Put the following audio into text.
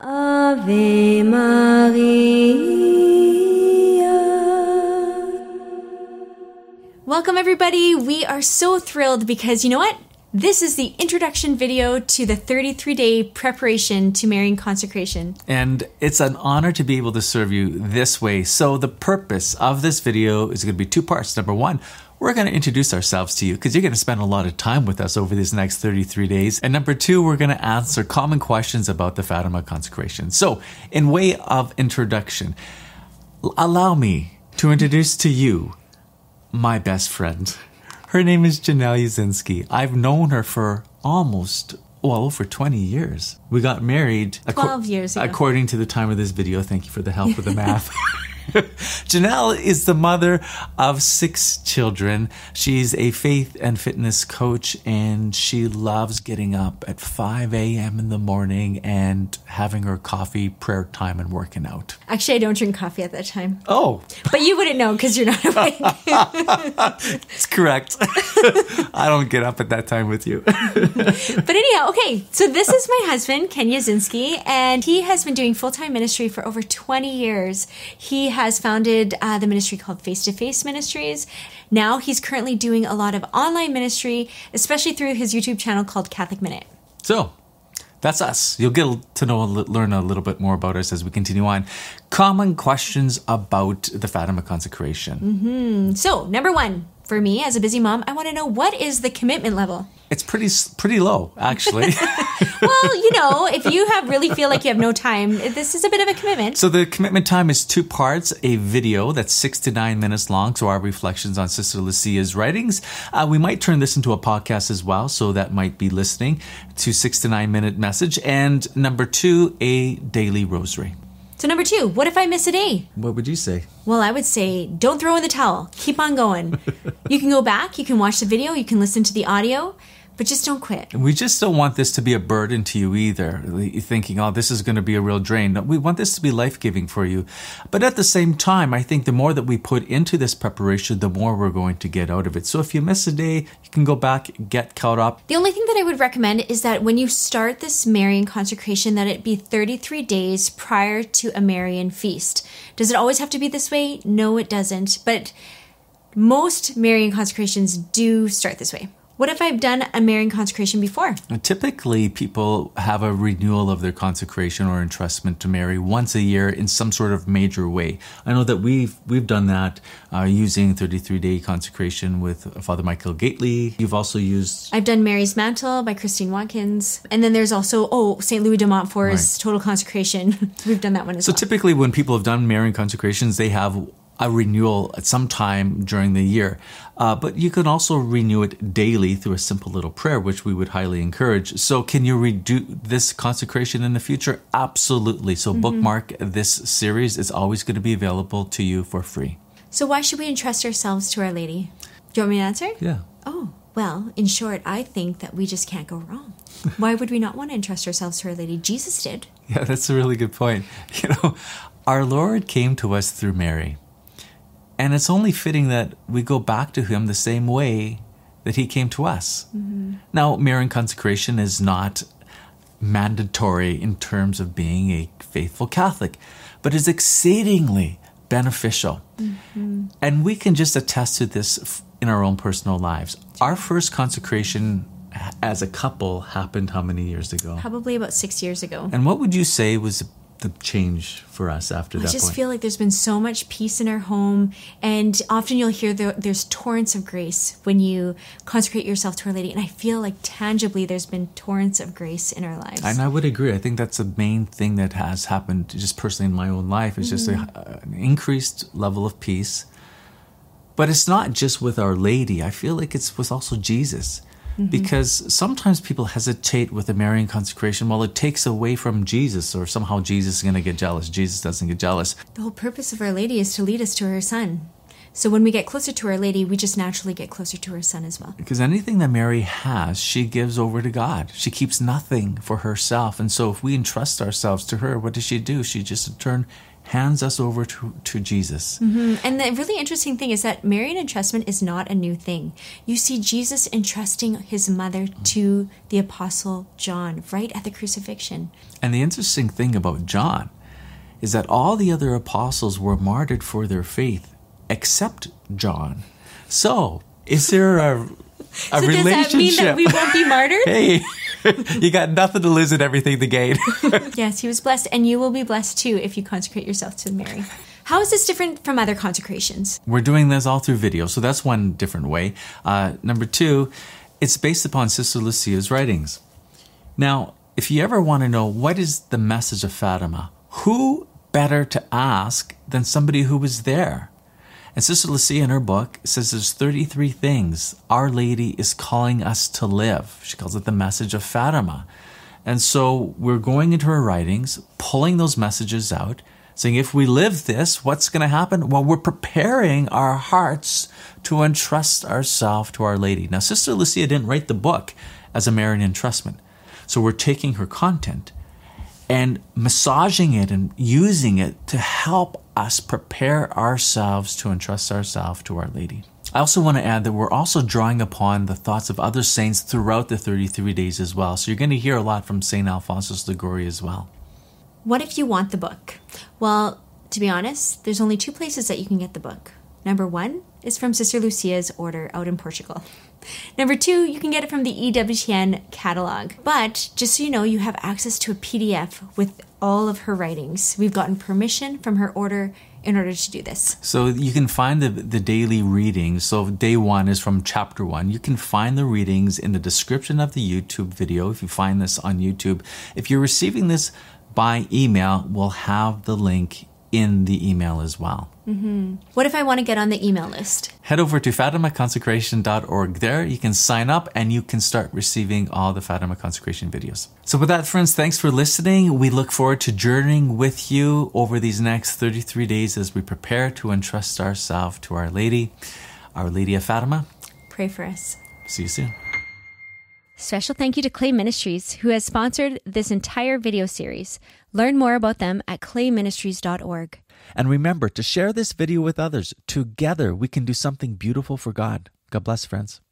Ave Maria. Welcome everybody. We are so thrilled because you know what? This is the introduction video to the 33-day preparation to marrying consecration. And it's an honor to be able to serve you this way. So the purpose of this video is going to be two parts. Number one, we're going to introduce ourselves to you because you're going to spend a lot of time with us over these next 33 days. And number two, we're going to answer common questions about the Fatima consecration. So in way of introduction, allow me to introduce to you my best friend. Her name is Janelle Yazinski. I've known her for over 20 years. We got married 12 years ago. According to the time of this video. Thank you for the help with the math. Janelle is the mother of 6 children. She's a faith and fitness coach, and she loves getting up at 5 a.m. in the morning and having her coffee, prayer time, and working out. Actually, I don't drink coffee at that time. Oh. But you wouldn't know because you're not awake. It's correct. I don't get up at that time with you. But anyhow, okay, so this is my husband, Ken Yazinski, and he has been doing full-time ministry for over 20 years. He has founded the ministry called Face to Face Ministries. Now he's currently doing a lot of online ministry, especially through his YouTube channel called Catholic Minute. So, that's us. You'll get to learn a little bit more about us as we continue on. Common questions about the Fatima consecration. So, number one, for me as a busy mom, I want to know, what is the commitment level? It's pretty low, actually. Well, if you really feel like you have no time, this is a bit of a commitment. So the commitment time is 2 parts, a video that's 6 to 9 minutes long, so our reflections on Sister Lucia's writings. We might turn this into a podcast as well, so that might be listening to 6 to 9 minute message. And number 2, a daily rosary. So number 2, what if I miss a day? What would you say? Well, I would say don't throw in the towel. Keep on going. You can go back, you can watch the video, you can listen to the audio, but just don't quit. We just don't want this to be a burden to you either, thinking, this is going to be a real drain. No, we want this to be life-giving for you. But at the same time, I think the more that we put into this preparation, the more we're going to get out of it. So if you miss a day, you can go back, get caught up. The only thing that I would recommend is that when you start this Marian consecration, that it be 33 days prior to a Marian feast. Does it always have to be this way? No, it doesn't. But most Marian consecrations do start this way. What if I've done a Marian consecration before? Typically, people have a renewal of their consecration or entrustment to Mary once a year in some sort of major way. I know that we've done that using 33-day consecration with Father Michael Gately. You've also used... I've done Mary's Mantle by Christine Watkins. And then there's also, St. Louis de Montfort's Total Consecration. We've done that one as well. So typically when people have done Marian consecrations, they have a renewal at some time during the year. But you can also renew it daily through a simple little prayer, which we would highly encourage. So can you redo this consecration in the future? Absolutely. So bookmark this series. It's always going to be available to you for free. So why should we entrust ourselves to Our Lady? Do you want me to answer? Yeah. Oh, well, in short, I think that we just can't go wrong. Why would we not want to entrust ourselves to Our Lady? Jesus did. Yeah, that's a really good point. Our Lord came to us through Mary. And it's only fitting that we go back to him the same way that he came to us. Now, Marian consecration is not mandatory in terms of being a faithful Catholic, but is exceedingly beneficial. And we can just attest to this in our own personal lives. Our first consecration as a couple happened how many years ago? Probably about 6 years ago. And what would you say was the change for us after that point? I just feel like there's been so much peace in our home, and often you'll hear there's torrents of grace when you consecrate yourself to Our Lady, and I feel like tangibly there's been torrents of grace in our lives. And I would agree. I think that's the main thing that has happened just personally in my own life is just an increased level of peace. But it's not just with Our Lady. I feel like it's with also Jesus. Because sometimes people hesitate with the Marian consecration. Well, it takes away from Jesus, or somehow Jesus is going to get jealous. Jesus doesn't get jealous. The whole purpose of Our Lady is to lead us to her Son. So when we get closer to Our Lady, we just naturally get closer to her Son as well. Because anything that Mary has, she gives over to God. She keeps nothing for herself. And so if we entrust ourselves to her, what does she do? She just in turn hands us over to Jesus. Mm-hmm. And the really interesting thing is that Marian entrustment is not a new thing. You see Jesus entrusting his mother to the Apostle John right at the crucifixion. And the interesting thing about John is that all the other apostles were martyred for their faith, except John. So, is there a so relationship? Does that mean that we won't be martyred? Hey, you got nothing to lose and everything to gain. Yes, he was blessed, and you will be blessed too if you consecrate yourself to Mary. How is this different from other consecrations? We're doing this all through video, so that's one different way. Number two, it's based upon Sister Lucia's writings. Now, if you ever want to know what is the message of Fatima, who better to ask than somebody who was there? And Sister Lucia in her book says there's 33 things Our Lady is calling us to live. She calls it the message of Fatima. And so we're going into her writings, pulling those messages out, saying if we live this, what's going to happen? Well, we're preparing our hearts to entrust ourselves to Our Lady. Now, Sister Lucia didn't write the book as a Marian entrustment. So we're taking her content and massaging it and using it to help us prepare ourselves to entrust ourselves to Our Lady. I also want to add that we're also drawing upon the thoughts of other saints throughout the 33 days as well. So you're going to hear a lot from St. Alphonsus Liguori as well. What if you want the book? Well, to be honest, there's only two places that you can get the book. Number one is from Sister Lucia's order out in Portugal. Number two, you can get it from the EWTN catalog. But just so you know, you have access to a PDF with all of her writings. We've gotten permission from her order in order to do this. So you can find the daily readings. So day one is from chapter 1. You can find the readings in the description of the YouTube video if you find this on YouTube. If you're receiving this by email, we'll have the link in the email as well. Mm-hmm. What if I want to get on the email list? Head over to fatimaconsecration.org. There you can sign up and you can start receiving all the Fatima Consecration videos. So with that, friends, thanks for listening. We look forward to journeying with you over these next 33 days as we prepare to entrust ourselves to Our Lady of Fatima. Pray for us. See you soon. Special thank you to Clay Ministries, who has sponsored this entire video series. Learn more about them at clayministries.org. And remember to share this video with others. Together, we can do something beautiful for God. God bless, friends.